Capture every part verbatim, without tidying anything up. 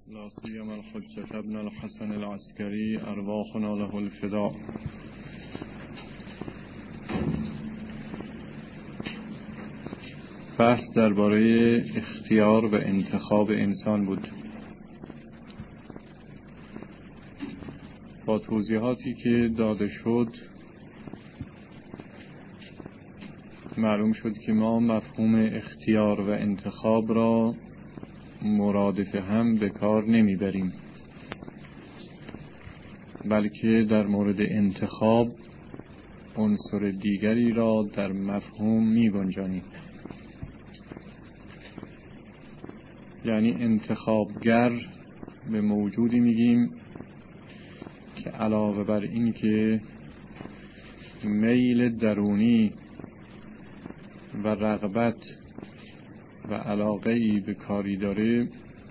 لا سیما الحجة ابن الحسن العسکری ارواحنا له الفداء. بحث درباره اختیار و انتخاب انسان بود. با توضیحاتی که داده شد معلوم شد که ما مفهوم اختیار و انتخاب را مرادف هم به کار نمیبریم، بلکه در مورد انتخاب عنصر دیگری را در مفهوم می‌گنجانیم. یعنی انتخابگر به موجودی میگیم که علاوه بر این که میل درونی و رغبت و علاقه‌ای به کاری داره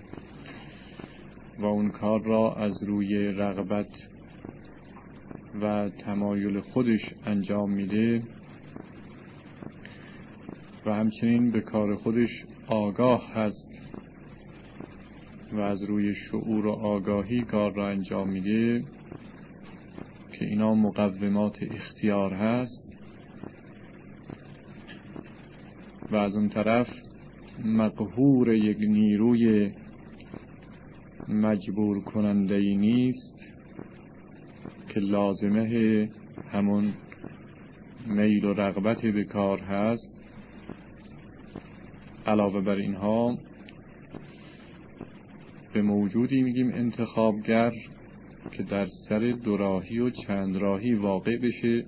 و اون کار را از روی رغبت و تمایل خودش انجام میده و همچنین به کار خودش آگاه هست و از روی شعور و آگاهی کار را انجام میده که اینا مقومات اختیار هست، و از اون طرف مقهور یک نیروی مجبور کننده‌ای نیست که لازمه همون میل و رغبت به کار هست. علاوه بر اینها به موجودی میگیم انتخابگر که در سر دوراهی و چند راهی واقع بشه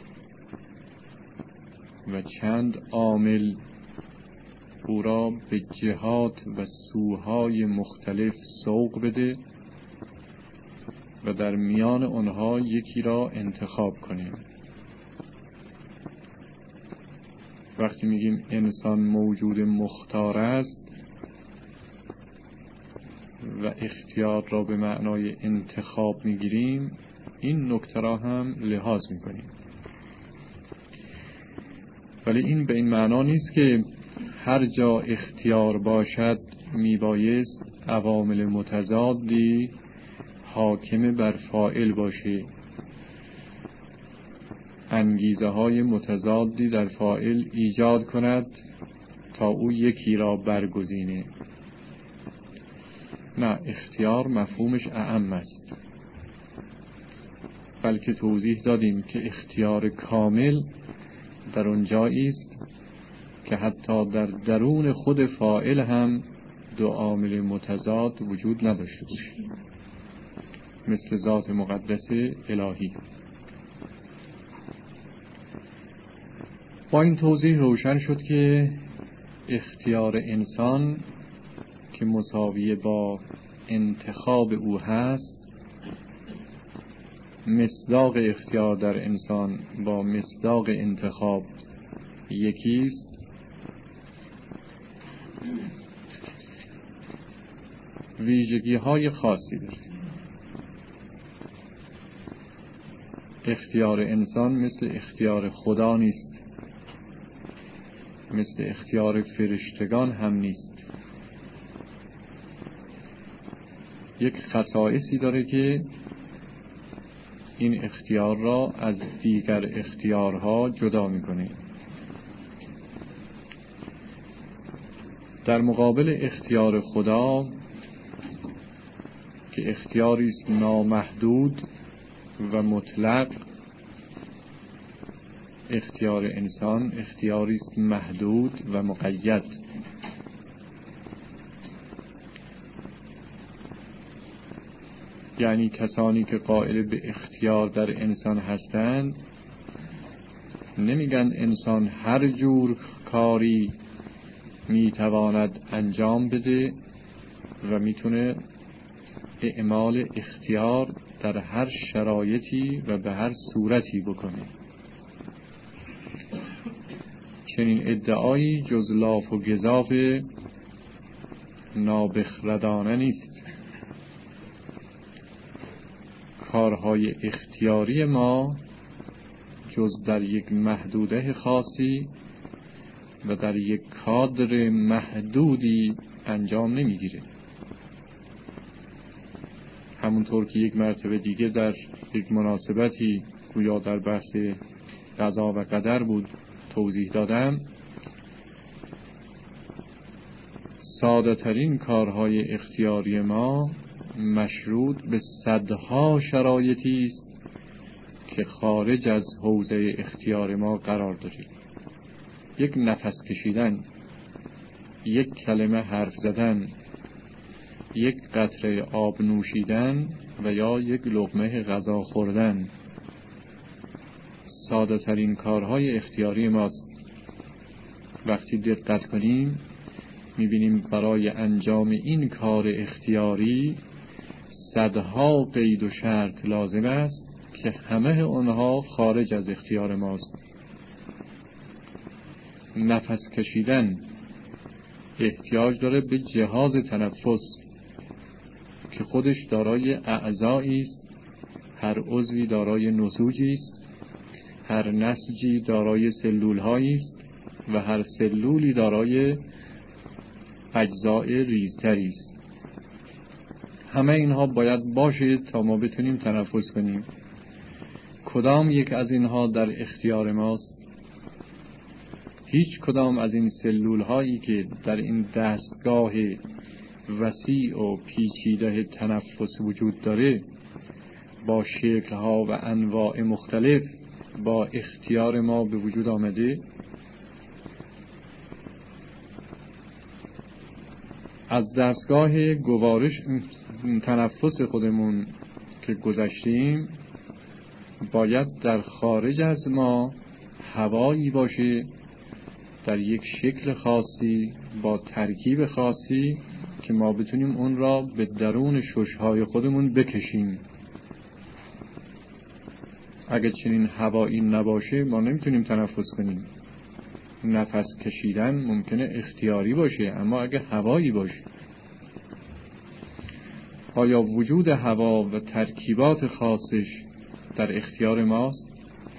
و چند عامل او را به جهات و سوهای مختلف سوق بده و در میان آنها یکی را انتخاب کنیم. وقتی میگیم انسان موجود مختار است و اختیار را به معنای انتخاب میگیریم، این نکته را هم لحاظ میکنیم. ولی این به این معنا نیست که هر جا اختیار باشد میبایست عوامل متضادی حاکم بر فاعل باشه، انگیزه های متضادی در فاعل ایجاد کند تا او یکی را برگزینه. نه، اختیار مفهومش اعم است، بلکه توضیح دادیم که اختیار کامل در اونجایی است که حتی در درون خود فاعل هم دو عامل متضاد وجود نداشته باشه، مثل ذات مقدس الهی. با این توضیح روشن شد که اختیار انسان که مساوی با انتخاب او هست، مصداق اختیار در انسان با مصداق انتخاب یکیست، ویژگی های خاصی داره. اختیار انسان مثل اختیار خدا نیست، مثل اختیار فرشتگان هم نیست. یک خصائصی داره که این اختیار را از دیگر اختیارها جدا میکنه. در مقابل اختیار خدا که اختیاری است نامحدود و مطلق، اختیار انسان اختیاری است محدود و مقید. یعنی کسانی که قائل به اختیار در انسان هستند نمیگن انسان هر جور کاری میتواند انجام بده و میتونه اعمال اختیار در هر شرایطی و به هر صورتی بکنه. چنین ادعایی جز لاف و گزاف نابخردانه نیست. کارهای اختیاری ما جز در یک محدوده خاصی و در یک کادر محدودی انجام نمیگیره. همونطور که یک مرتبه دیگه در یک مناسبتی گویا در بحث قضا و قدر بود توضیح دادم، ساده ترین کارهای اختیاری ما مشروط به صدها شرایطی است که خارج از حوزه اختیار ما قرار داره. یک نفس کشیدن، یک کلمه حرف زدن، یک قطره آب نوشیدن و یا یک لقمه غذا خوردن ساده ترین کارهای اختیاری ماست. وقتی دقت کنیم میبینیم برای انجام این کار اختیاری صدها قید و شرط لازم است که همه آنها خارج از اختیار ماست. نفس کشیدن احتیاج داره به جهاز تنفس که خودش دارای اعضایی است، هر عضوی دارای نسوجی است، هر نسجی دارای سلول هایی است و هر سلولی دارای اجزاء ریزتری است. همه اینها باید باشه تا ما بتونیم تنفس کنیم. کدام یک از اینها در اختیار ماست؟ هیچ کدام از این سلول هایی که در این دستگاه وسیع و پیچیده تنفس وجود داره با شکل ها و انواع مختلف با اختیار ما به وجود آمده. از دستگاه گوارش تنفس خودمون که گذشتیم باید در خارج از ما هوایی باشه در یک شکل خاصی با ترکیب خاصی که ما بتونیم اون را به درون ششهای خودمون بکشیم. اگه چنین هوایی نباشه ما نمیتونیم تنفس کنیم. نفس کشیدن ممکنه اختیاری باشه اما اگه هوایی باشه. آیا وجود هوا و ترکیبات خاصش در اختیار ماست؟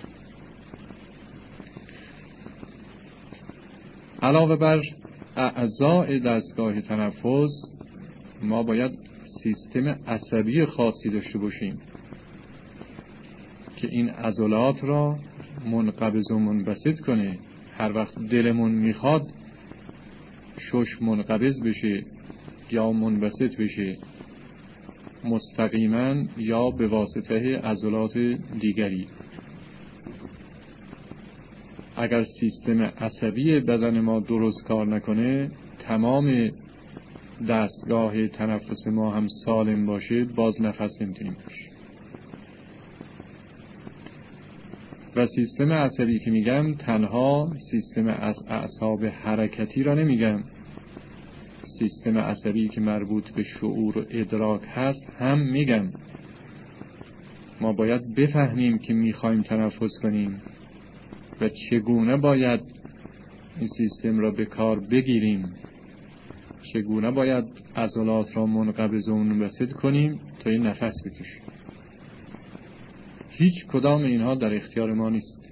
علاوه بر اعضاء دستگاه تنفس ما باید سیستم عصبی خاصی داشته باشیم که این عضلات را منقبض و منبسط کنه. هر وقت دلمون میخواد شش منقبض بشه یا منبسط بشه مستقیما یا به واسطه عضلات دیگری. اگر سیستم عصبی بدن ما درست کار نکنه تمام دستگاه تنفس ما هم سالم باشه باز نفس نمیتونیم بکشیم. و سیستم عصبی که میگم تنها سیستم اعصاب حرکتی را نمیگم، سیستم عصبی که مربوط به شعور و ادراک هست هم میگم. ما باید بفهمیم که میخوایم تنفس کنیم و چگونه باید این سیستم را به کار بگیریم، چگونه باید عضلات را منقبض و منبسط کنیم تا این نفس بکشیم. هیچ کدام اینها در اختیار ما نیست.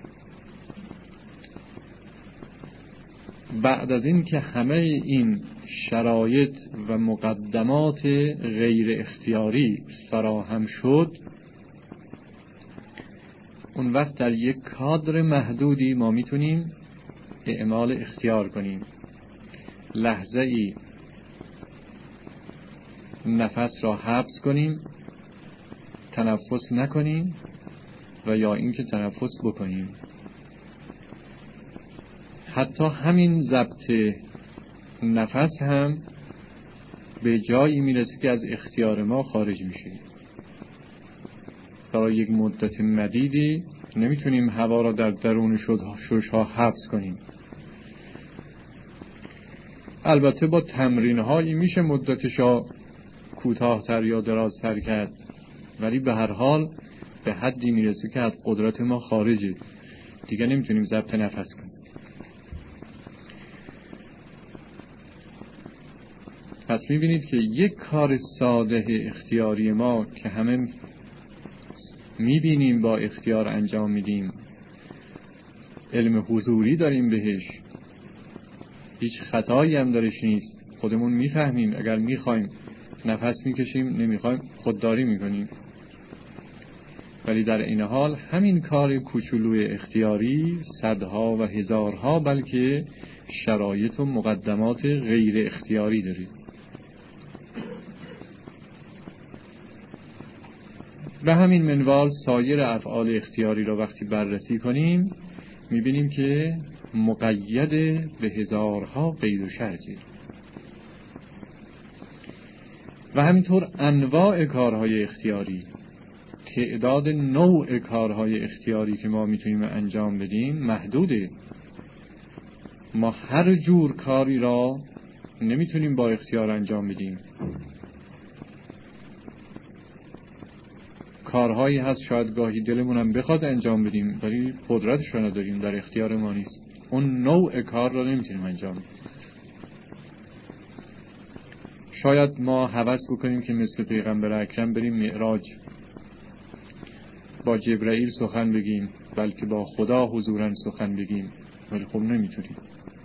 بعد از این که همه این شرایط و مقدمات غیر اختیاری فراهم شد، اون وقت در یک کادر محدودی ما میتونیم اعمال اختیار کنیم. لحظه ای نفس را حبس کنیم، تنفس نکنیم و یا اینکه تنفس بکنیم. حتی همین ضبط نفس هم به جایی میرسه که از اختیار ما خارج میشه. برای یک مدت مدیدی نمیتونیم هوا را در درون ششها حبس کنیم. البته با تمرین هایی میشه مدتش را کوتاه‌تر یا درازتر کرد، ولی به هر حال به حدی میرسه که از قدرت ما خارجه، دیگه نمیتونیم ضبط نفس کنیم. پس میبینید که یک کار ساده اختیاری ما که همه میبینیم با اختیار انجام میدیم، علم حضوری داریم بهش، هیچ خطایی هم درش نیست، خودمون میفهمیم اگر میخوایم نفس میکشیم، نمیخوایم، خودداری میکنیم. ولی در این حال همین کار کوچولوی اختیاری صدها و هزارها بلکه شرایط و مقدمات غیر اختیاری داره. به همین منوال سایر افعال اختیاری را وقتی بررسی کنیم میبینیم که مقید به هزارها قید و شرطه. و همینطور انواع کارهای اختیاری، تعداد نوع کارهای اختیاری که ما میتونیم انجام بدیم محدوده. ما هر جور کاری را نمیتونیم با اختیار انجام بدیم. کارهایی هست شاید گاهی دلمون هم بخواد انجام بدیم ولی قدرتش رو نداریم، در اختیار ما نیست. اون نوع کار را نمیتونیم انجام بدیم. شاید ما هوس بکنیم که مثل پیغمبر اکرم بریم معراج، با جبرائیل سخن بگیم، بلکه با خدا حضوراً سخن بگیم، ولی خب نمیتونیم.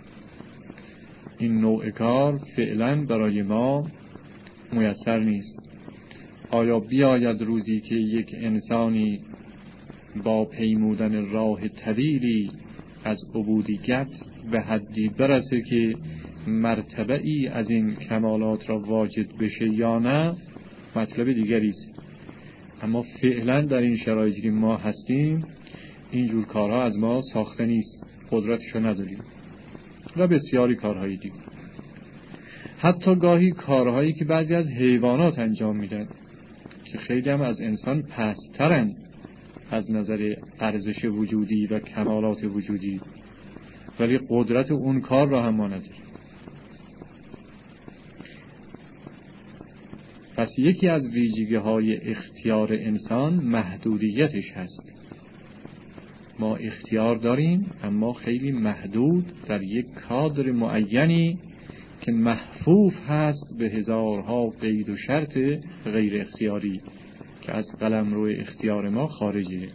این نوع کار فعلاً برای ما میسر نیست. آیا بیاید روزی که یک انسانی با پیمودن راه طویلی از عبودیت به حدی برسه که مرتبه ای از این کمالات را واجد بشه یا نه، مطلب دیگری است. اما فعلا در این شرایطی که ما هستیم اینجور کارها از ما ساخته نیست، قدرتشو نداریم. و بسیاری کارهای دیگه، حتی گاهی کارهایی که بعضی از حیوانات انجام میدن که خیلی هم از انسان پست‌ترن از نظر ارزش وجودی و کمالات وجودی، ولی قدرت اون کار را هم ما نداریم. پس یکی از ویژگی‌های اختیار انسان محدودیتش هست. ما اختیار داریم اما خیلی محدود در یک کادر معینی که محفوف هست به هزارها قید و شرط غیر اختیاری که از قلمرو اختیار ما خارجه.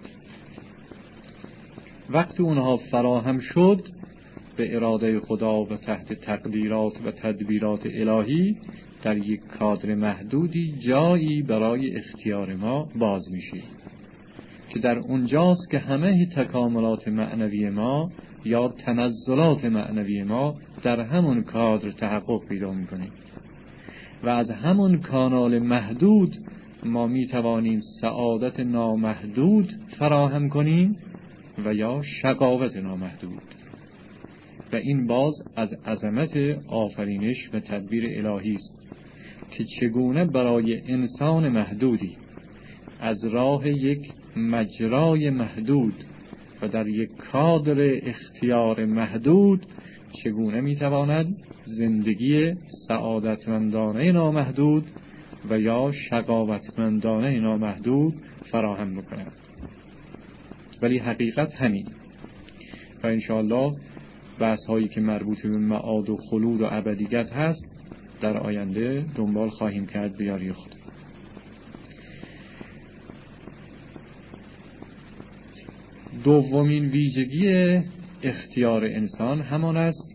وقتی اونها فراهم شد به اراده خدا و تحت تقدیرات و تدبیرات الهی در یک کادر محدودی جایی برای اختیار ما باز میشه که در اونجاست که همه تکاملات معنوی ما یا تنزلات معنوی ما در همون کادر تحقق پیدا میکنه و از همون کانال محدود ما میتوانیم سعادت نامحدود فراهم کنیم و یا شقاوت نامحدود. و این باز از عظمت آفرینش و تدبیر الهی است که چگونه برای انسان محدودی از راه یک مجرای محدود و در یک کادر اختیار محدود چگونه میتواند زندگی سعادتمندانه نامحدود و یا شقاوتمندانه نامحدود فراهم بکند. ولی حقیقت همین و انشاءالله بحث هایی که مربوط به معاد و خلود و ابدیت هست در آینده دنبال خواهیم کرد به یاری خدا. دومین ویژگی اختیار انسان همان است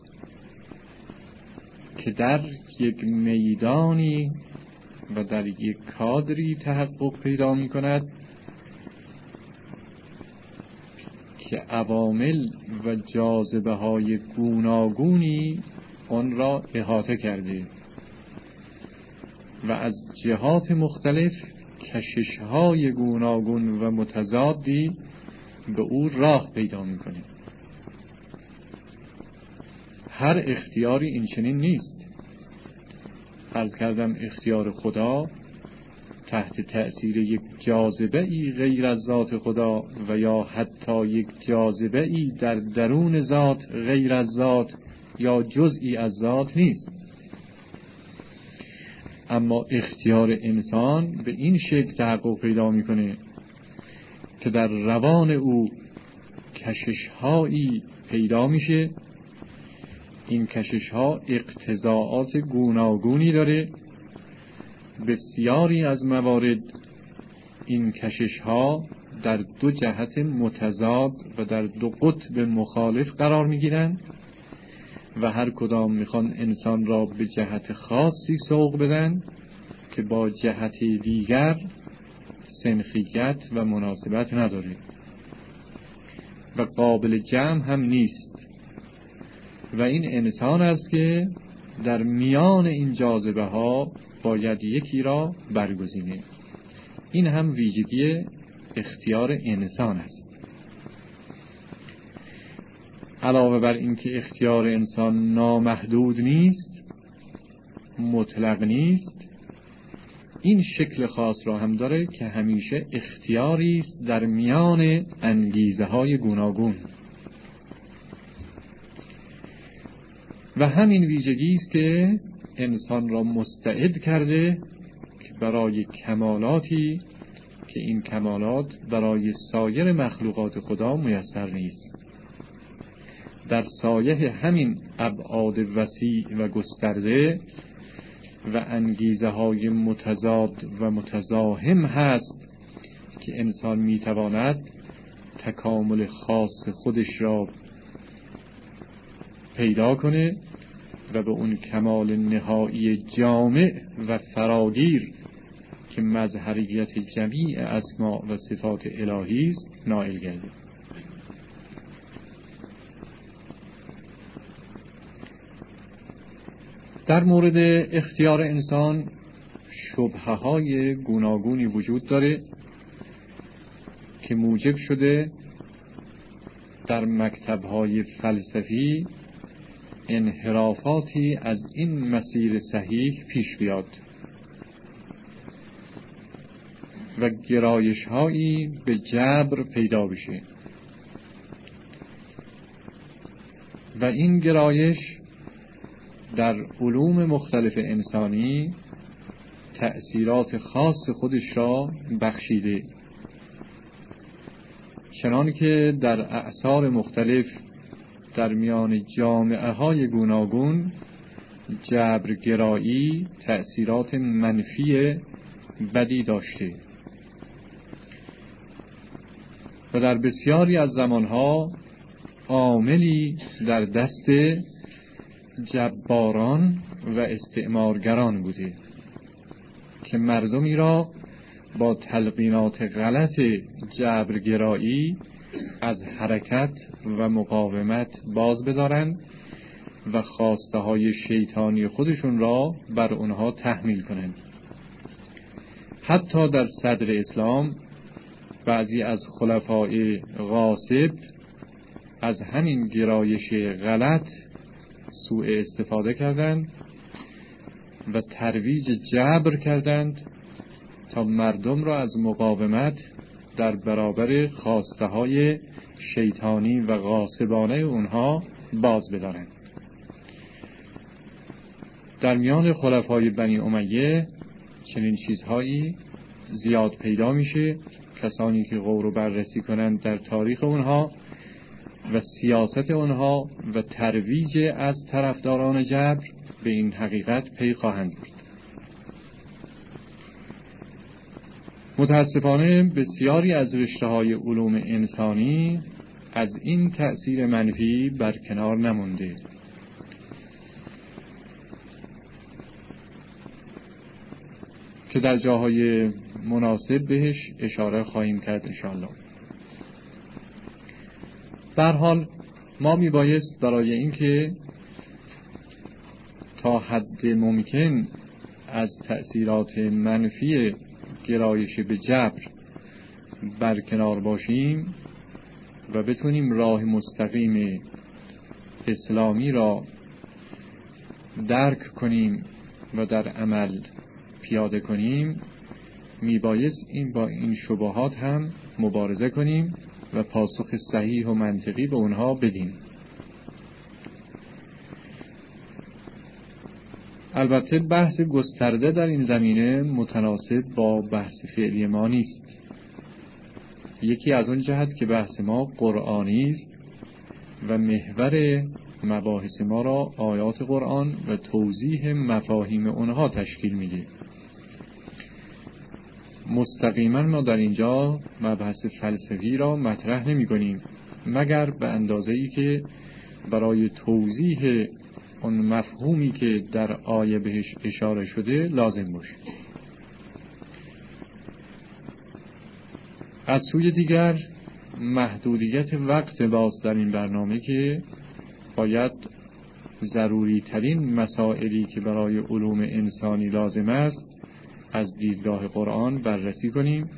که در یک میدانی و در یک کادری تحقق پیدا می کند که عوامل و جاذبه های گوناگونی آن را احاطه کرده و از جهات مختلف کشش های گوناگون و متضادی به او راه پیدا میکنه. هر اختیاری این چنین نیست. عرض کردم اختیار خدا تحت تأثیر یک جاذبه ای غیر از ذات خدا و یا حتی یک جاذبه ای در درون ذات غیر از ذات یا جزئی از ذات نیست. اما اختیار انسان به این شکل تحقق پیدا میکنه که در روان او کشش‌هایی پیدا میشه. این کشش‌ها اقتضاعات گوناگونی داره. بسیاری از موارد این کشش‌ها در دو جهت متضاد و در دو قطب مخالف قرار میگیرن و هر کدام میخوان انسان را به جهت خاصی سوق بدن که با جهت دیگر سنخیت و مناسبت نداره و قابل جمع هم نیست و این انسان است که در میان این جاذبه ها باید یکی را برگزینه. این هم ویژگی اختیار انسان است. علاوه بر اینکه اختیار انسان نامحدود نیست، مطلق نیست، این شکل خاص را هم داره که همیشه اختیاری است در میان انگیزه های گوناگون و همین ویژگی است که انسان را مستعد کرده که برای کمالاتی که این کمالات برای سایر مخلوقات خدا میسر نیست، در سایه همین ابعاد وسیع و گسترده و انگیزه های متضاد و متزاحم هست که انسان میتواند تکامل خاص خودش را پیدا کنه و به اون کمال نهایی جامع و فراگیر که مظهریت جمیع اسماء و صفات الهی است نائل گردد. در مورد اختیار انسان شبهه های گوناگونی وجود داره که موجب شده در مکتب های فلسفی انحرافاتی از این مسیر صحیح پیش بیاد و گرایش هایی به جبر پیدا بشه و این گرایش در علوم مختلف انسانی تأثیرات خاص خودش را بخشیده، چنان که در اعصار مختلف در میان جامعه های گوناگون جبرگرایی تأثیرات منفی بدی داشته و در بسیاری از زمانها عاملی در دست جباران و استعمارگران بوده که مردمی را با تلقینات غلط جبرگرایی از حرکت و مقاومت باز بدارند و خواسته های شیطانی خودشون را بر اونها تحمیل کنند. حتی در صدر اسلام بعضی از خلفای غاصب از همین گرایش غلط سوء استفاده کردند و ترویج جبر کردند تا مردم را از مقاومت در برابر خواسته های شیطانی و غاصبانه اونها باز بدارند. در میان خلفای بنی امیه چنین چیزهایی زیاد پیدا میشه. کسانی که غور و بررسی کنند در تاریخ اونها و سیاست اونها و ترویج از طرفداران جبر به این حقیقت پی خواهند برد. متاسفانه بسیاری از رشته‌های علوم انسانی از این تأثیر منفی برکنار نمونده که در جاهای مناسب بهش اشاره خواهیم کرد انشاءالله. در حال ما میبایست برای اینکه تا حد ممکن از تأثیرات منفی گرایش به جبر برکنار باشیم و بتونیم راه مستقیم اسلامی را درک کنیم و در عمل پیاده کنیم، میبایست این با این شبهات هم مبارزه کنیم و پاسخ صحیح و منطقی به اونها بدیم. البته بحث گسترده در این زمینه متناسب با بحث فعلی ما نیست. یکی از اون جهت که بحث ما قرآنی است و محور مباحث ما را آیات قرآن و توضیح مفاهیم اونها تشکیل میده. مستقیما ما در اینجا مبحث فلسفی را مطرح نمی کنیم مگر به اندازه‌ای که برای توضیح اون مفهومی که در آیه بهش اشاره شده لازم باشه. از سوی دیگر محدودیت وقت باز در این برنامه که باید ضروری ترین مسائلی که برای علوم انسانی لازم است از دیدگاه قرآن بررسی کنیم.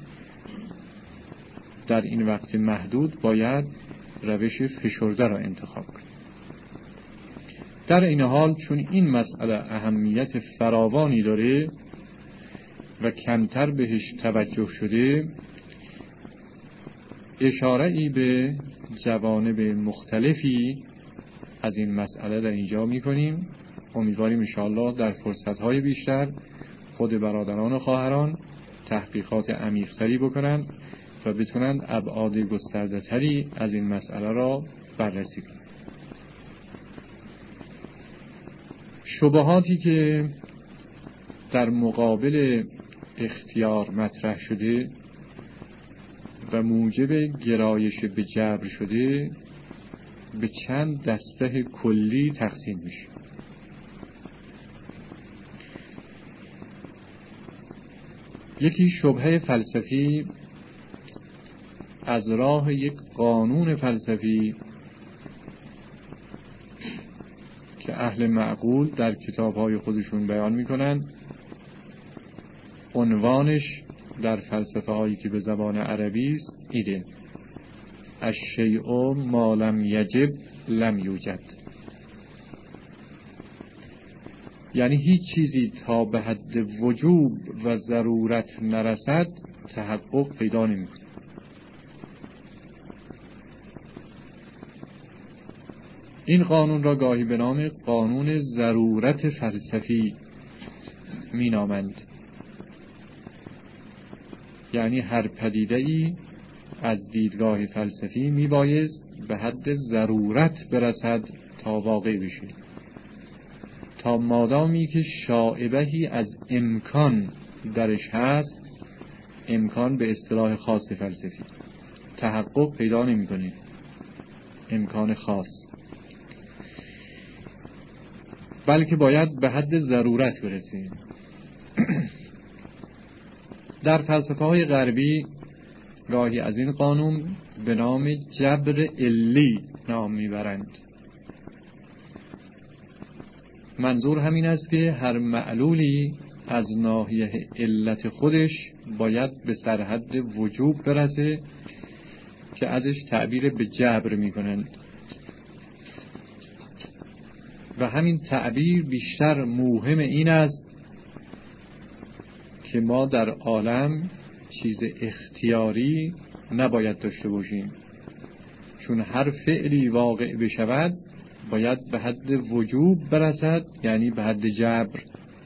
در این وقت محدود باید روش فشرده را انتخاب کنیم. در این حال چون این مسئله اهمیت فراوانی داره و کمتر بهش توجه شده، اشاره ای به جوانب مختلفی از این مسئله در اینجا می کنیم. امیدواریم انشاءالله در فرصتهای بیشتر خود برادران و خواهران تحقیقات عمیق‌تری بکنند و بتونند ابعاد گسترده تری از این مسئله را بررسی کنند. شبهاتی که در مقابل اختیار مطرح شده و موجب گرایش به جبر شده به چند دسته کلی تقسیم میشه. یکی شبهه فلسفی از راه یک قانون فلسفی که اهل معقول در کتاب‌های خودشون بیان میکنن. عنوانش در فلسفه هایی که به زبان عربی است ایده: الشیء ما لم یجب لم یوجد. یعنی هیچ چیزی تا به حد وجوب و ضرورت نرسد تحقق پیدا نمی‌کند. این قانون را گاهی به نام قانون ضرورت فلسفی مینامند. یعنی هر پدیده‌ای از دیدگاه فلسفی میبایست به حد ضرورت برسد تا واقع بشه، تا مادامی که شائبه‌ای از امکان درش هست، امکان به اصطلاح خاص فلسفی، تحقق پیدا نمی‌کنه. امکان خاص، بلکه باید به حد ضرورت برسه. در فلسفه های غربی گاهی از این قانون به نام جبر علی نام میبرند. منظور همین است که هر معلولی از ناحیه علت خودش باید به سرحد وجوب برسه که ازش تعبیر به جبر میکنند و همین تعبیر بیشتر موهم این است که ما در عالم چیز اختیاری نباید داشته باشیم، چون هر فعلی واقع بشود باید به حد وجوب برسد، یعنی به حد جبر.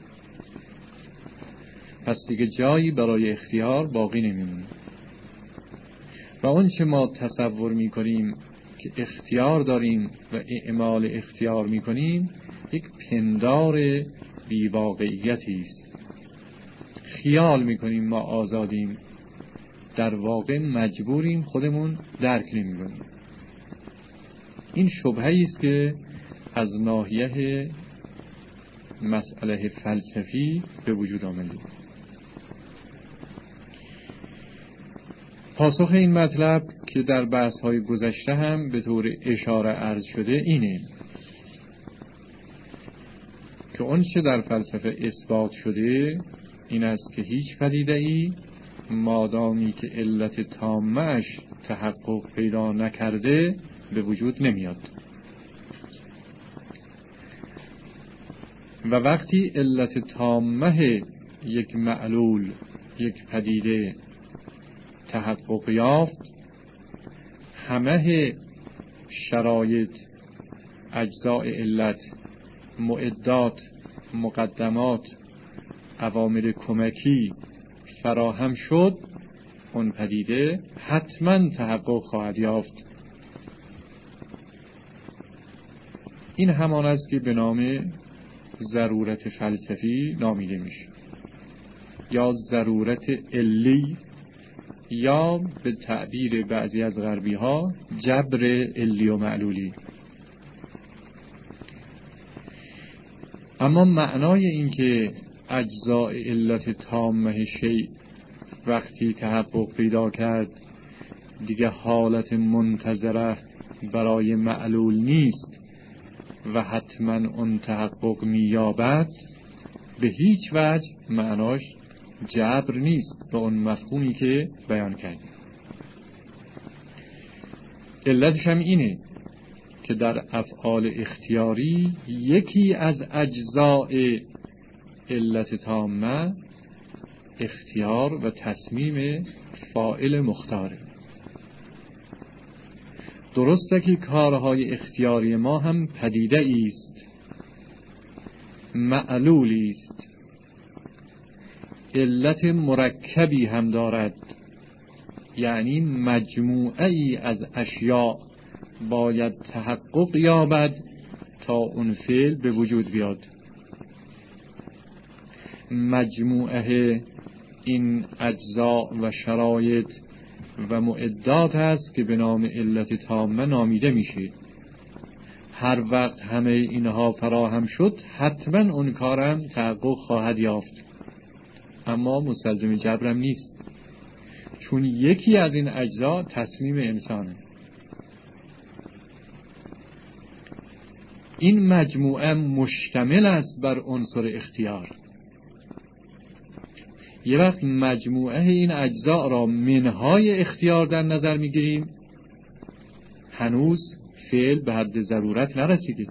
پس دیگه جایی برای اختیار باقی نمیمونه. و اون چه ما تصور میکنیم که اختیار داریم و اعمال اختیار میکنیم یک پندار بی‌واقعیتی است. خیال میکنیم ما آزادیم، در واقع مجبوریم، خودمون درک نمیکنیم. این شبهه‌ای است که از ناحیه مسئله فلسفی به وجود آمده. پاسخ این مطلب که در بحث‌های گذشته هم به طور اشاره عرض شده اینه که اون چه در فلسفه اثبات شده این است که هیچ پدیده‌ای مادامی که علت تامه‌اش تحقق پیدا نکرده به وجود نمیاد. و وقتی علت تامه یک معلول، یک پدیده تحقق یافت، همه شرایط، اجزاء علت، معدات، مقدمات، عوامل کمکی فراهم شد، اون پدیده حتما تحقق خواهد یافت. این همان است که به نام ضرورت فلسفی نامیده میشه، یا ضرورت علی، یا به تعبیر بعضی از غربی ها جبر علی و معلولی. اما معنای این که اجزاء علت تامه شیء وقتی تحقق پیدا کرد دیگه حالت منتظره برای معلول نیست و حتما اون تحقق می‌یابد، به هیچ وجه معناش جبر نیست به اون مفهومی که بیان کردیم. علتش هم اینه که در افعال اختیاری یکی از اجزاء علت تامه اختیار و تصمیم فاعل مختاره. درسته که کارهای اختیاری ما هم پدیده ایست، معلولی است، علت مرکبی هم دارد، یعنی مجموعه ای از اشیاء باید تحقق یابد تا اون فعل به وجود بیاد. مجموعه این اجزا و شرایط و معدات هست که به نام علت تامه نامیده میشه. هر وقت همه اینها فراهم شد حتما اون کارم تحقق خواهد یافت، اما مستلزم جبرم نیست، چون یکی از این اجزا تصمیم انسانه. این مجموعه مشتمل است بر عنصر اختیار. یه وقت مجموعه این اجزا را منهای اختیار در نظر میگیریم، هنوز فعل به حد ضرورت نرسیده.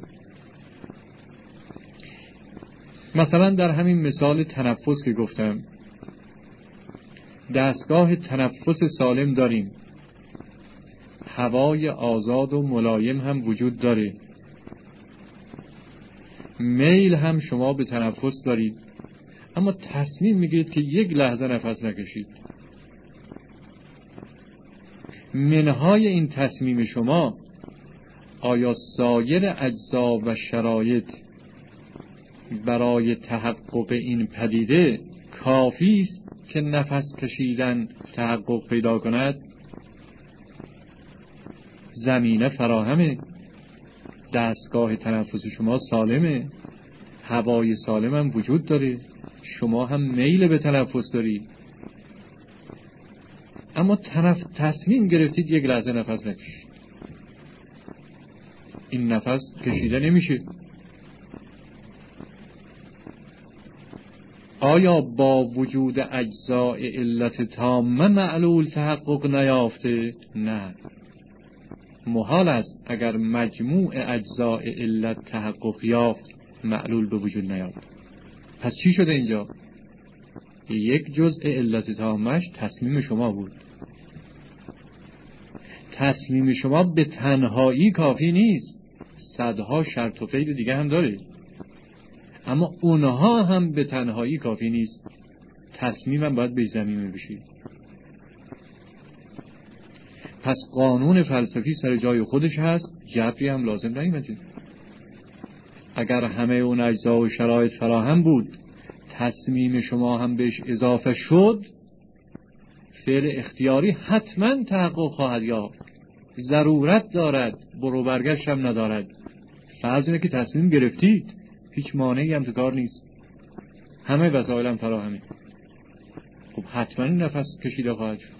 مثلا در همین مثال تنفس که گفتم، دستگاه تنفس سالم داریم، هوای آزاد و ملایم هم وجود داره، میل هم شما به تنفس دارید، اما تصمیم میگیرید که یک لحظه نفس نکشید. منهای این تصمیم شما، آیا سایر اجزا و شرایط برای تحقق این پدیده کافی است که نفس کشیدن تحقق پیدا کند؟ زمینه فراهمه، دستگاه تنفس شما سالمه، هوای سالم هم وجود داره، شما هم میل به تنفس دارید، اما تنف... تصمیم گرفتید یک لحظه نفس نکشید. این نفس کشیده نمیشه. آیا با وجود اجزاء علت تامه معلول تحقق نیافته؟ نه، محال است اگر مجموع اجزاء علت تحقق یافت معلول به وجود نیاد. پس چی شده اینجا؟ یک جزء علت تامش تصمیم شما بود. تصمیم شما به تنهایی کافی نیست، صدها شرط و قید دیگه هم داره، اما اونها هم به تنهایی کافی نیست. تصمیمم باید به زمینه بشید. پس قانون فلسفی سر جای خودش هست، جبری هم لازم نیامده. اگر همه اون اجزا و شرایط فراهم بود، تصمیم شما هم بهش اضافه شد، فعل اختیاری حتما تحقق خواهد یافت. ضرورت دارد، برو برگشت هم ندارد. فرض اینه که تصمیم گرفتید، هیچ مانعی هم تو کار نیست، همه وسایل هم فراهمه، خب حتما نفس کشیده خواهد شد.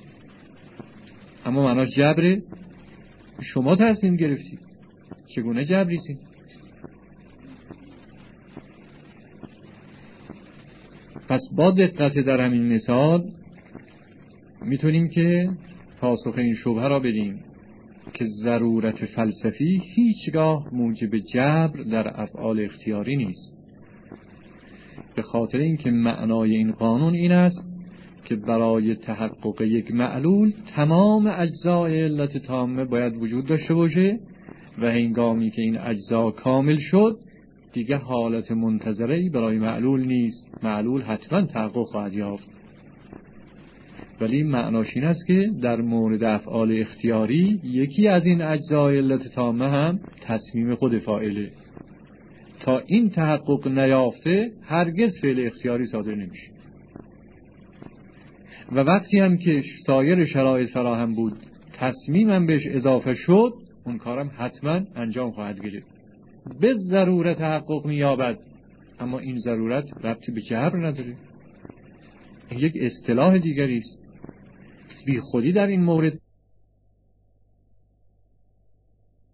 اما معناش جبره؟ شما تصمیم گرفتید، چگونه جبریسید؟ پس با دقت در همین مثال میتونیم که پاسخ این شبهه را بدیم که ضرورت فلسفی هیچگاه موجب جبر در افعال اختیاری نیست، به خاطر اینکه معنای این قانون این است که برای تحقق یک معلول تمام اجزای علت تامه باید وجود داشته باشه و هنگامی که این اجزا کامل شد دیگه حالت منتظره‌ای برای معلول نیست، معلول حتما تحقق خواهد یافت. ولی معناش این است که در مورد افعال اختیاری یکی از این اجزای علت تامه هم تصمیم خود فاعله. تا این تحقق نیافته هرگز فعل اختیاری صادر نمیشه. و وقتی هم که سایر شرایط فراهم بود، تصمیمم بهش اضافه شد، اون کارم حتما انجام خواهد گرفت. به ضرورت تحقق می‌یابد، اما این ضرورت ربطی به جبر نداره. این یک اصطلاح دیگری است. بی خودی در این مورد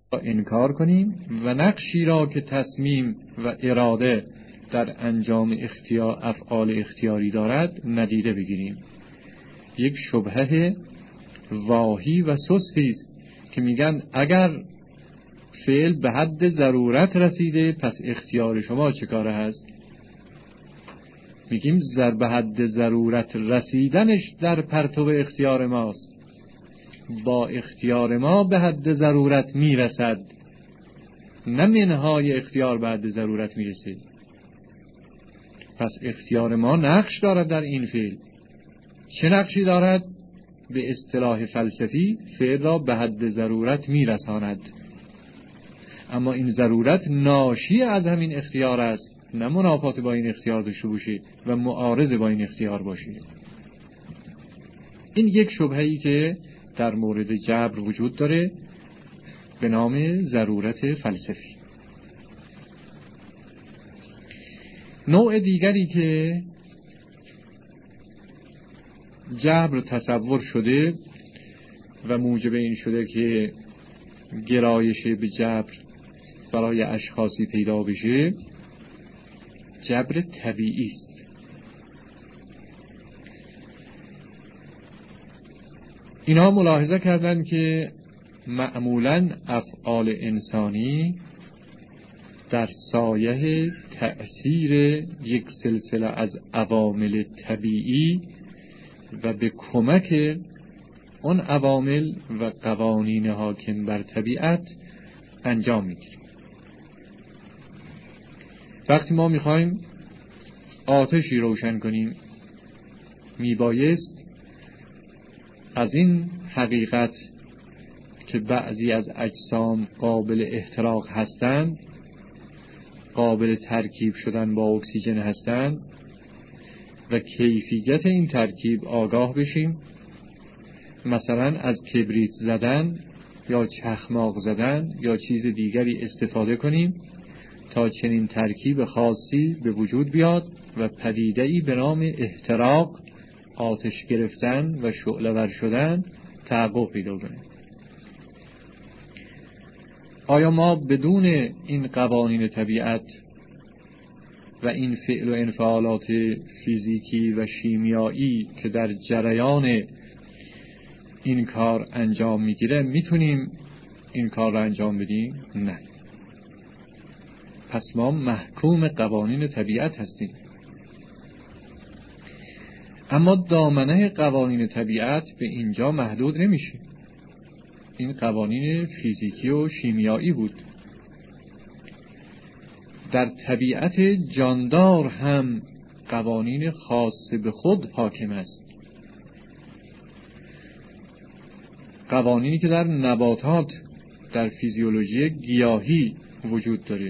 انکار کنیم و نقشی را که تصمیم و اراده در انجام اختیار افعال اختیاری دارد ندیده بگیریم. یک شبهه واهی و سستی است که میگن اگر فعل به حد ضرورت رسیده پس اختیار شما چه کاره هست؟ میگیم زر به حد ضرورت رسیدنش در پرتو اختیار ماست، با اختیار ما به حد ضرورت میرسد، نه منهای اختیار به حد ضرورت میرسه. پس اختیار ما نقش دارد در این فعل. چه نقشی دارد؟ به اصطلاح فلسفی فعل را به حد ضرورت میرساند، اما این ضرورت ناشی از همین اختیار است، نه منافات با این اختیار داشته باشه و معارض با این اختیار باشه. این یک شبهه‌ای که در مورد جبر وجود داره به نام ضرورت فلسفی. نوع دیگری که جبر تصور شده و موجب این شده که گرایش به جبر برای اشخاصی پیدا بشه، جبر طبیعی است. اینا ملاحظه کردن که معمولاً افعال انسانی در سایه تأثیر یک سلسله از عوامل طبیعی و به کمک اون عوامل و قوانین حاکم بر طبیعت انجام میگیریم. وقتی ما میخوایم آتشی روشن کنیم، میبایست از این حقیقت که بعضی از اجسام قابل احتراق هستند، قابل ترکیب شدن با اکسیژن هستند و کیفیت این ترکیب آگاه بشیم. مثلا از کبریت زدن یا چخماق زدن یا چیز دیگری استفاده کنیم تا چنین ترکیب خاصی به وجود بیاد و پدیده‌ای به نام احتراق، آتش گرفتن و شعله ور شدن تحقق پیدا کنه. آیا ما بدون این قوانین طبیعت و این فعل و انفعالات فیزیکی و شیمیایی که در جریان این کار انجام میگیره میتونیم این کار را انجام بدیم؟ نه. پس ما محکوم قوانین طبیعت هستیم. اما دامنه قوانین طبیعت به اینجا محدود نمیشه. این قوانین فیزیکی و شیمیایی بود. در طبیعت جاندار هم قوانین خاص به خود حاکم است. قوانینی که در نباتات، در فیزیولوژی گیاهی وجود داره.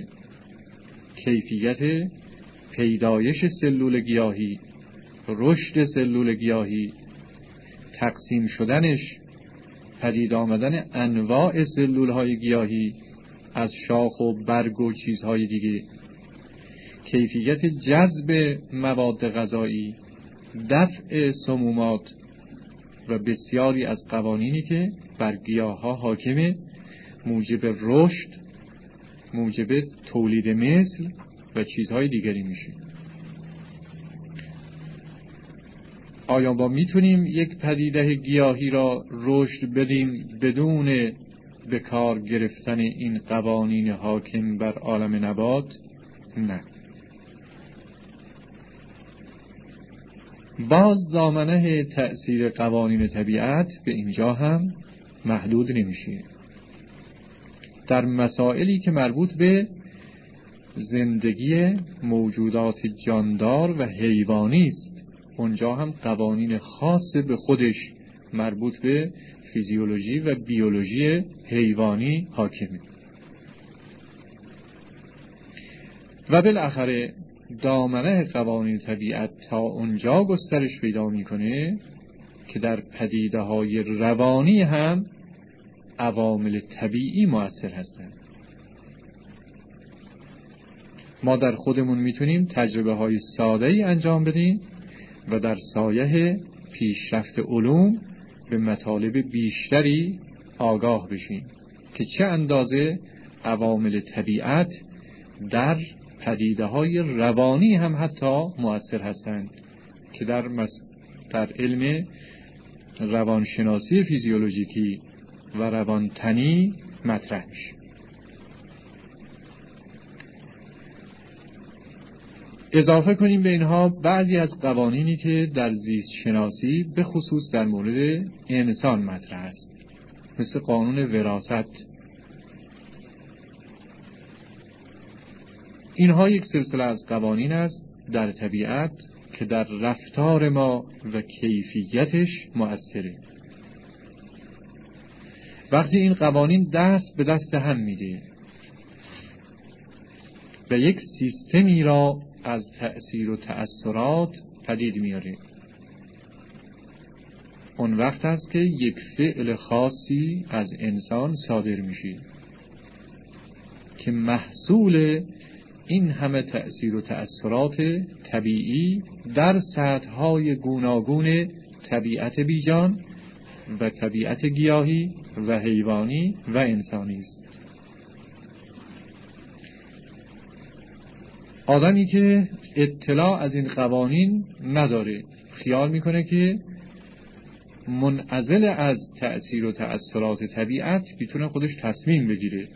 کیفیت پیدایش سلول گیاهی، رشد سلول گیاهی، تقسیم شدنش، پدید آمدن انواع سلول های گیاهی از شاخ و برگ و چیزهای دیگه، کیفیت جذب مواد غذایی، دفع سمومات و بسیاری از قوانینی که بر گیاه‌ها حاکمه، موجب رشد، موجب تولید مثل و چیزهای دیگری میشه. آیا ما میتونیم یک پدیده گیاهی را رشد بدیم بدون به کار گرفتن این قوانین حاکم بر عالم نبات؟ نه. باز دامنه تأثیر قوانین طبیعت به اینجا هم محدود نمیشه. در مسائلی که مربوط به زندگی موجودات جاندار و حیوانی است، اونجا هم قوانین خاص به خودش مربوط به فیزیولوژی و بیولوژی حیوانی حاکمه. و بالاخره دامنه قوانین طبیعت تا اونجا گسترش پیدا میکنه که در پدیده های روانی هم عوامل طبیعی مؤثر هستند. ما در خودمون میتونیم تجربه های ساده ای انجام بدیم و در سایه پیشرفت علوم به مطالب بیشتری آگاه بشیم. که چه اندازه عوامل طبیعت در پدیده های روانی هم حتی مؤثر هستند که در, مس... در علم روانشناسی فیزیولوژیکی و روانتنی مطرح میشه. اضافه کنیم به اینها بعضی از قوانینی که در زیست شناسی به خصوص در مورد انسان مطرح است، مثل قانون وراثت. اینها یک سلسله از قوانین است در طبیعت که در رفتار ما و کیفیتش مؤثره. وقتی این قوانین دست به دست هم میده و یک سیستمی را از تأثیر و تأثیرات پدید میاره، اون وقت است که یک فعل خاصی از انسان صادر میشه که محصول این همه تأثیر و تأثیرات طبیعی در سطح‌های گوناگون طبیعت بیجان و طبیعت گیاهی و حیوانی و انسانی است. آدمی که اطلاع از این قوانین نداره خیال میکنه که منعزل از تأثیر و تأثیرات طبیعت میتونه خودش تصمیم بگیره.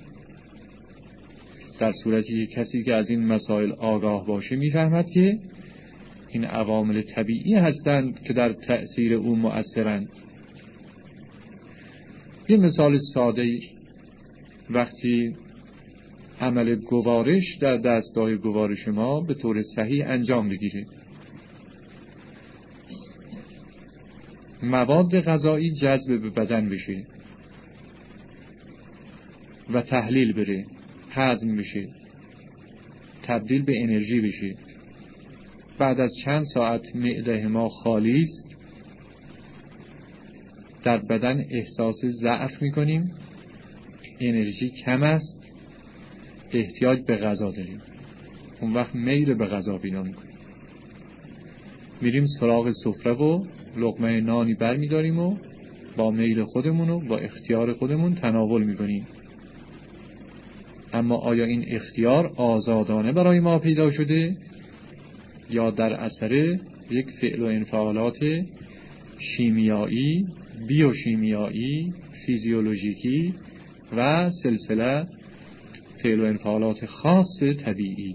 در صورتی که کسی که از این مسائل آگاه باشه میفهمد که این عوامل طبیعی هستند که در تأثیر او مؤثرند. یه مثال ساده، وقتی عمل گوارش در دستگاه گوارش ما به طور صحیح انجام بگیره، مواد غذایی جذب به بدن بشه و تحلیل بره، هضم بشه، تبدیل به انرژی بشه. بعد از چند ساعت معده ما خالی است، در بدن احساس ضعف میکنیم، انرژی کم است، احتیاج به غذا داریم. اون وقت میل به غذا پیدا میکنیم، میریم سراغ سفره و لقمه نانی بر میداریم و با میل خودمون و با اختیار خودمون تناول میکنیم. اما آیا این اختیار آزادانه برای ما پیدا شده یا در اثر یک فعل و انفعالات شیمیایی، بیوشیمیایی، فیزیولوژیکی و سلسله فعل و انفعالات خاص طبیعی؟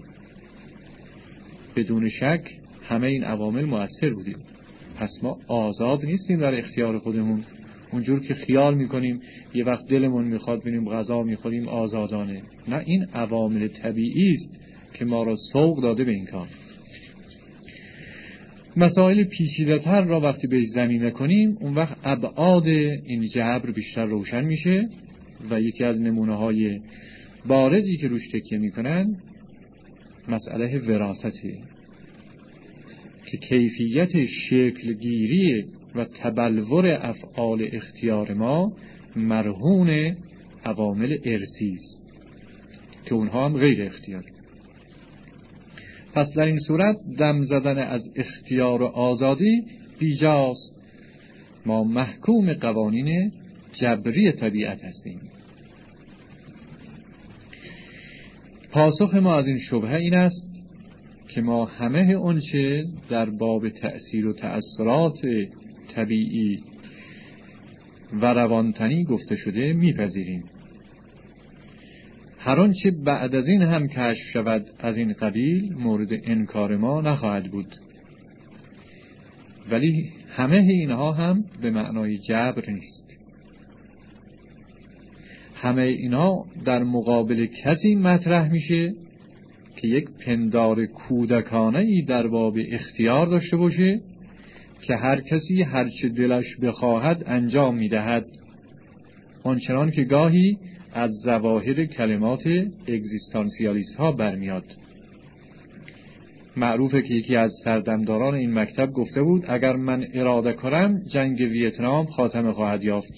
بدون شک همه این عوامل مؤثر بودیم. پس ما آزاد نیستیم در اختیار خودمون، اونجور که خیال میکنیم یه وقت دلمون میخواد ببینیم غذا میخوریم آزادانه. نه، این عوامل طبیعی است که ما را سوق داده به این کار. مسائل پیچیده‌تر را وقتی بهش زمینه کنیم، اون وقت ابعاد این جبر بیشتر روشن میشه و یکی از نمونه‌های بارزی که روش تکیه میکنن مسئله وراثته که کیفیت شکلگیری و تبلور افعال اختیار ما مرهون عوامل ارثی است که اونها هم غیر اختیاری. پس در این صورت دم زدن از اختیار و آزادی بیجاست. ما محکوم قوانین جبری طبیعت هستیم. پاسخ ما از این شبهه این است که ما همه اونچه در باب تأثیر و تأثیرات طبیعی و روانتنی گفته شده میپذیریم. هر آنچه بعد از این هم کشف شود از این قبیل مورد انکار ما نخواهد بود. ولی همه اینها هم به معنای جبر نیست. همه اینها در مقابل کسی مطرح میشه که یک پندار کودکانه ای در باب اختیار داشته باشه که هر کسی هر چه دلش بخواهد انجام میدهد، آنچنان که گاهی از ظواهر کلمات اگزیستانسیالیست ها برمیاد. معروفه که یکی از سردمداران این مکتب گفته بود اگر من اراده کنم جنگ ویتنام خاتمه خواهد یافت.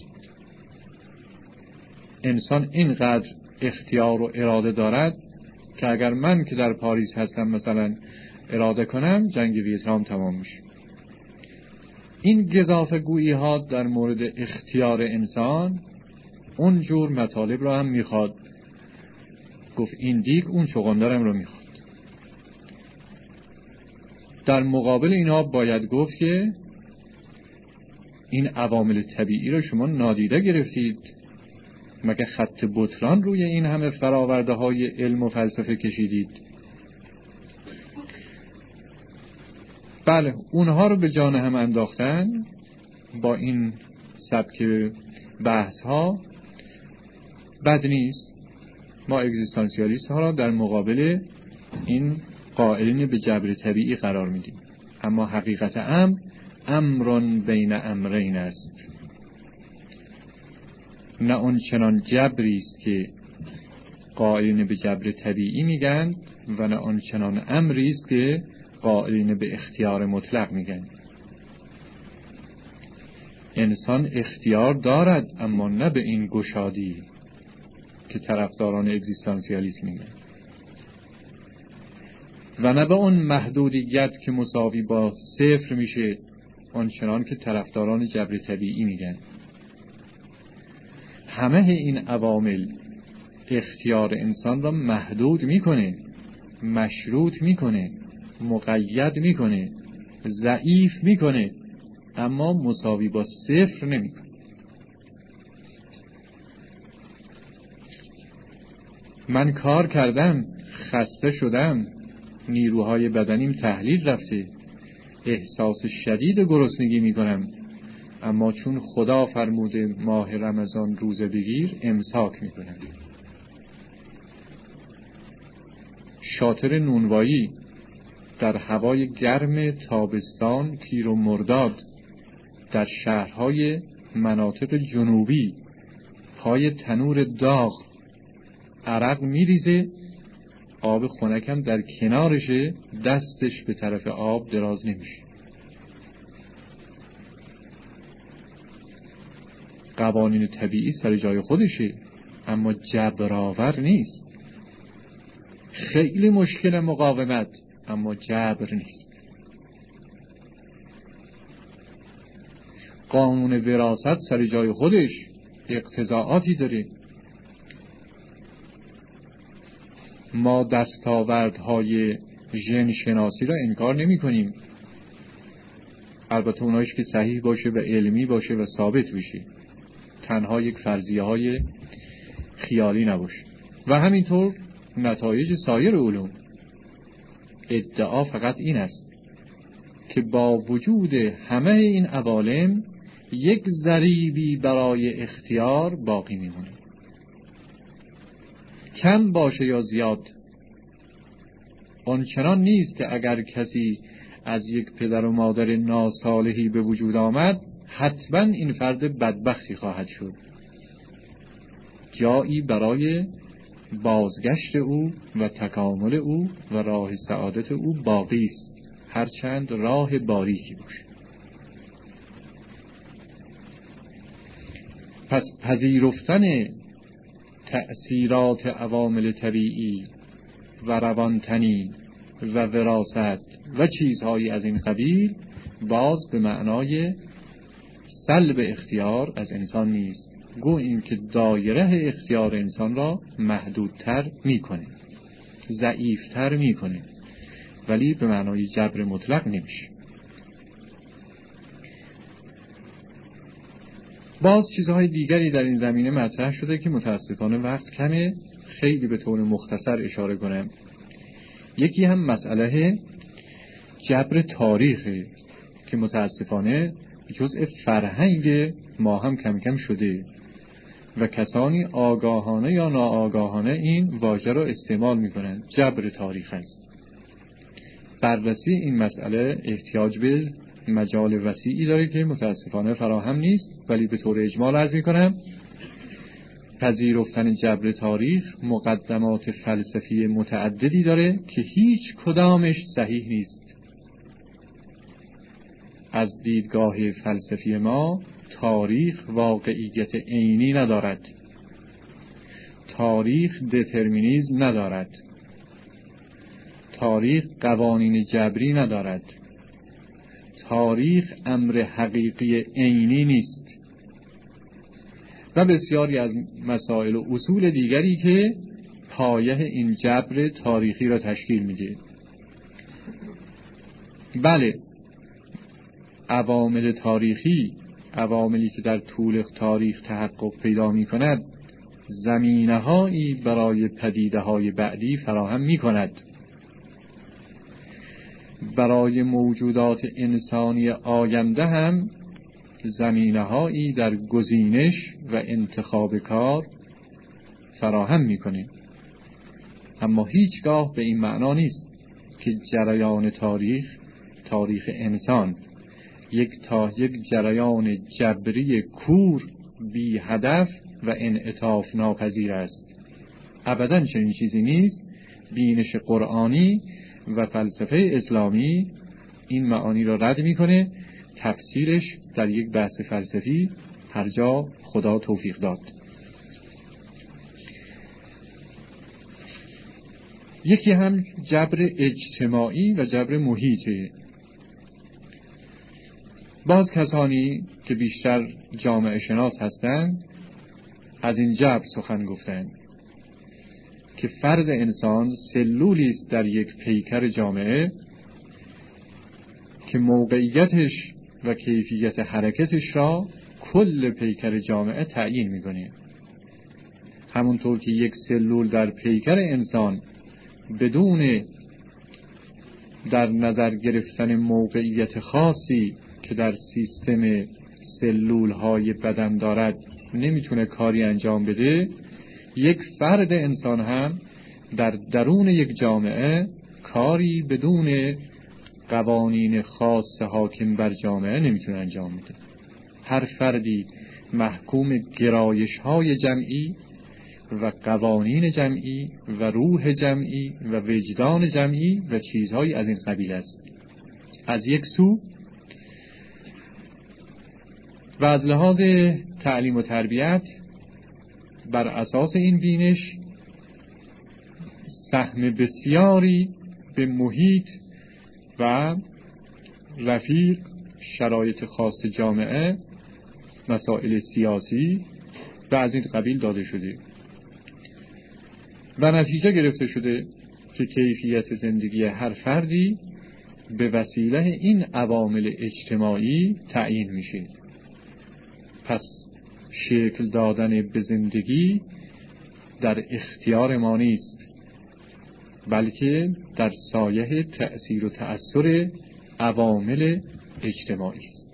انسان اینقدر اختیار و اراده دارد که اگر من که در پاریس هستم مثلا اراده کنم جنگ ویتنام تمام میشه. این گزافه گویی ها در مورد اختیار انسان اون جور مطالب رو هم میخواد. گفت این دیگ اون چغندرم رو میخواد. در مقابل اینا باید گفت که این عوامل طبیعی رو شما نادیده گرفتید. مگه خط بطلان روی این همه فراورده های علم و فلسفه کشیدید؟ بله، اونها رو به جان هم انداختن با این سبک بحث ها بد نیست. ما اگزیستانسیالیست ها را در مقابل این قائلین به جبر طبیعی قرار میدیم، اما حقیقت امر امرون بین امرین است. نه اون چنان جبری است که قائلین به جبر طبیعی میگن و نه اون چنان امری است که قائلین به اختیار مطلق میگن. انسان اختیار دارد، اما نه به این گشادی که طرفداران اگزیستانسیالیسم میگن، و نه به اون محدودیت که مساوی با صفر میشه آنچنان که طرفداران جبر طبیعی میگن. همه این عوامل اختیار انسان را محدود میکنه، مشروط میکنه، مقید میکنه، ضعیف میکنه، اما مساوی با صفر نمیکنه. من کار کردم، خسته شدم، نیروهای بدنیم تحلیل رفته، احساس شدید گرسنگی میکنم، اما چون خدا فرموده ماه رمضان روزه بگیر امساک میکنم. شاطر نونوایی در هوای گرم تابستان تیر و مرداد در شهرهای مناطق جنوبی پای تنور داغ عرق میریزه، آب خنکم در کنارشه، دستش به طرف آب دراز نمیشه. قوانین طبیعی سر جای خودشه، اما جبرآور نیست. خیلی مشکل مقاومت، اما جبر نیست. قانون وراثت سر جای خودش اقتضاعاتی داره. ما دستاوردهای ژن شناسی را انکار نمی کنیم، البته اونایش که صحیح باشه و علمی باشه و ثابت بشه، تنها یک فرضیه های خیالی نباشه. و همینطور نتایج سایر علوم. ادعا فقط این است که با وجود همه این عوالم یک ضریبی برای اختیار باقی میمونه، کم باشه یا زیاد. آنچنان نیست که اگر کسی از یک پدر و مادر ناصالحی به وجود آمد حتما این فرد بدبختی خواهد شد. جایی برای بازگشت او و تکامل او و راه سعادت او باقی است، هرچند راه باریکی باشه. پس پذیرفتن تأثیرات عوامل طبیعی و روانتنی و وراثت و چیزهایی از این قبیل باز به معنای سلب اختیار از انسان نیست. گو این که دایره اختیار انسان را محدودتر میکنه، ضعیفتر میکنه، ولی به معنای جبر مطلق نمیشه. باز چیزهای دیگری در این زمینه مطرح شده که متاسفانه وقت کمه، خیلی به طور مختصر اشاره کنم. یکی هم مسئله جبر تاریخی که متاسفانه جزء فرهنگ ما هم کم کم شده و کسانی آگاهانه یا ناآگاهانه این واژه را استعمال میکنند. جبر تاریخ است. بررسی این مسئله احتیاج به مجال وسیعی داره که متاسفانه فراهم نیست، ولی به طور اجمال عرض میکنم پذیرفتن جبر تاریخ مقدمات فلسفی متعددی داره که هیچ کدامش صحیح نیست. از دیدگاه فلسفی ما تاریخ واقعیت عینی ندارد، تاریخ دترمینیسم ندارد، تاریخ قوانین جبری ندارد، تاریخ امر حقیقی عینی نیست. و بسیاری از مسائل و اصول دیگری که پایه این جبر تاریخی را تشکیل میده. بله، عوامل تاریخی، عواملی که در طول تاریخ تحقق پیدا می کند، زمینه‌هایی برای پدیده‌های بعدی فراهم می کند. برای موجودات انسانی آینده هم زمینه‌هایی در گزینش و انتخاب کار فراهم می کنه. اما هیچگاه به این معنا نیست که جریان تاریخ، تاریخ انسان، یک تا یک جریان جبری کور بی هدف و انعطاف ناپذیر است. ابداً چنین چیزی نیست. بینش قرآنی و فلسفه اسلامی این معانی را رد میکنه. تفسیرش در یک بحث فلسفی هر جا خدا توفیق داد. یکی هم جبر اجتماعی و جبر محیطه. باز کسانی که بیشتر جامعه شناس هستند از این جبر سخن گفتند که فرد انسان سلولی است در یک پیکر جامعه که موقعیتش و کیفیت حرکتش را کل پیکر جامعه تعیین می‌کنه. همونطور که یک سلول در پیکر انسان بدون در نظر گرفتن موقعیت خاصی که در سیستم سلول های بدن دارد نمیتونه کاری انجام بده، یک فرد انسان هم در درون یک جامعه کاری بدون قوانین خاص حاکم بر جامعه نمیتونه انجام بده. هر فردی محکوم گرایش های جمعی و قوانین جمعی و روح جمعی و وجدان جمعی و چیزهایی از این قبیل است. از یک سو و از لحاظ تعلیم و تربیت بر اساس این بینش سهم بسیاری به محیط و رفیق، شرایط خاص جامعه، مسائل سیاسی و از این قبیل داده شده و نتیجه گرفته شده که کیفیت زندگی هر فردی به وسیله این عوامل اجتماعی تعیین میشه. پس شکل دادن به زندگی در اختیار ما نیست، بلکه در سایه تأثیر و تأثیر عوامل اجتماعی است.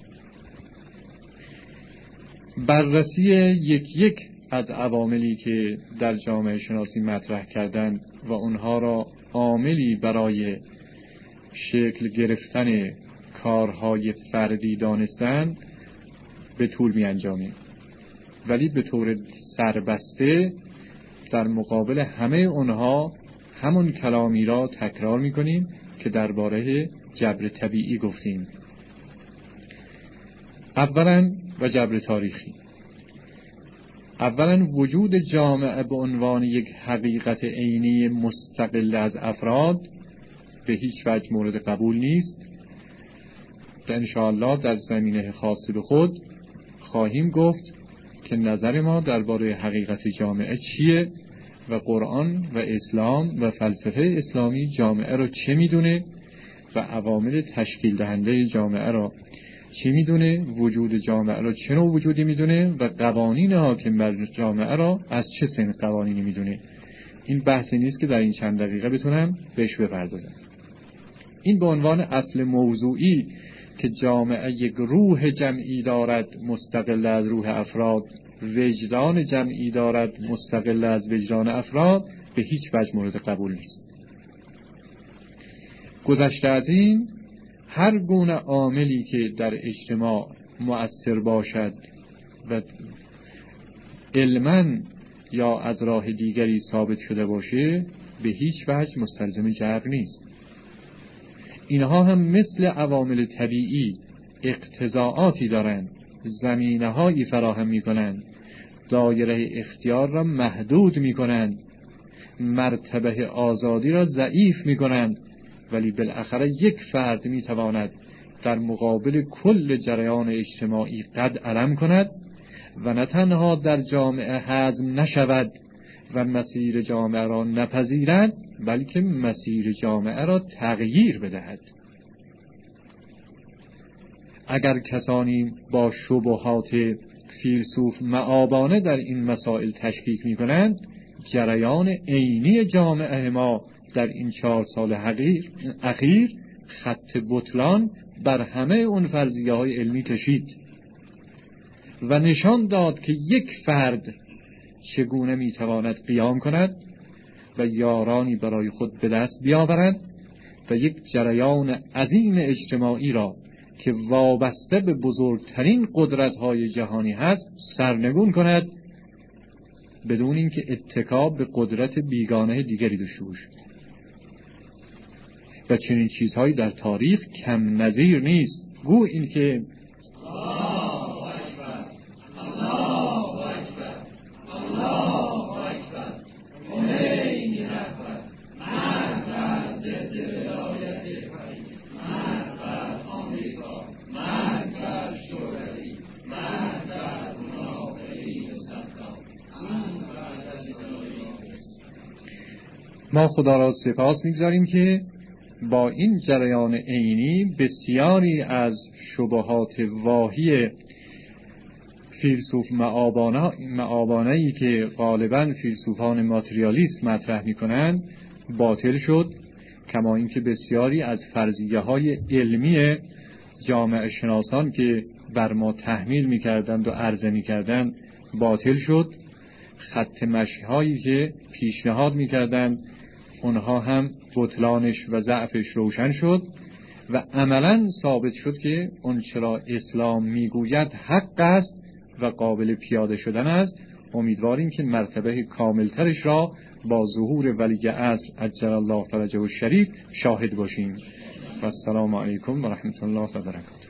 بررسی یک یک از عواملی که در جامعه شناسی مطرح کردند و اونها را عاملی برای شکل گرفتن کارهای فردی دانستند به طول می انجامیم، ولی به طور سربسته در مقابل همه اونها همون کلامی را تکرار می کنیم که درباره جبر طبیعی گفتیم. اولا و جبر تاریخی. اولا وجود جامعه به عنوان یک حقیقت عینی مستقل از افراد به هیچ وجه مورد قبول نیست. انشاءالله در زمینه خاص به خود خواهیم گفت که نظر ما درباره حقیقت جامعه چیه و قرآن و اسلام و فلسفه اسلامی جامعه را چه میدونه و عوامل تشکیل دهنده جامعه را چی میدونه، وجود جامعه را چه نوع وجودی میدونه و قوانین حاکم بر جامعه را از چه سن قوانینی میدونه. این بحثی نیست که در این چند دقیقه بتونم بهش بپردازم. این به عنوان اصل موضوعی که جامعه یک روح جمعی دارد مستقل از روح افراد، وجدان جمعی دارد مستقل از وجدان افراد، به هیچ وجه مورد قبول نیست. گذشته از این، هر گونه عاملی که در اجتماع مؤثر باشد و علماً یا از راه دیگری ثابت شده باشه به هیچ وجه مستلزم جبر نیست. اینها هم مثل عوامل طبیعی اقتضاعاتی دارند، زمینه‌هایی فراهم می‌کنند، دایره اختیار را محدود می‌کنند، مرتبه آزادی را ضعیف می‌کنند، ولی بالاخره یک فرد می‌تواند در مقابل کل جریان اجتماعی قد علم کند و نه تنها در جامعه هضم نشود و مسیر جامعه را نپذیرد، بلکه مسیر جامعه را تغییر بدهد. اگر کسانی با شبهات فیلسوف مآبانه در این مسائل تشکیک می کنند، جریان عینی جامعه ما در این چهار سال حقیر اخیر خط بطلان بر همه اون فرضیه های علمی کشید و نشان داد که یک فرد چگونه میتواند قیام کند و یارانی برای خود به دست بیاورد و یک جریان عظیم اجتماعی را که وابسته به بزرگترین قدرت‌های جهانی هست سرنگون کند بدون اینکه اتکا به قدرت بیگانه دیگری داشته باشد. و چنین چیزهایی در تاریخ کم نظیر نیست. گو این که ما خدا را سپاس می‌گزاریم که با این جریان عینی بسیاری از شبهات واهی فیلسوف معابانه‌ای که غالباً فیلسوفان ماتریالیست مطرح می‌کنند باطل شد، کما اینکه بسیاری از فرضیه‌های علمی جامعه شناسان که بر ما تحمیل می‌کردند و عرضه می‌کردند باطل شد. خط مشی‌هایی که پیشنهاد می‌کردند اونها هم بطلانش و ضعفش روشن شد و عملاً ثابت شد که اون چرا اسلام میگوید حق است و قابل پیاده شدن است. امیدواریم که مرتبه کاملترش را با ظهور ولی عصر عجل الله فرجه الشریف شاهد باشیم. و السلام علیکم و رحمت الله و برکاته.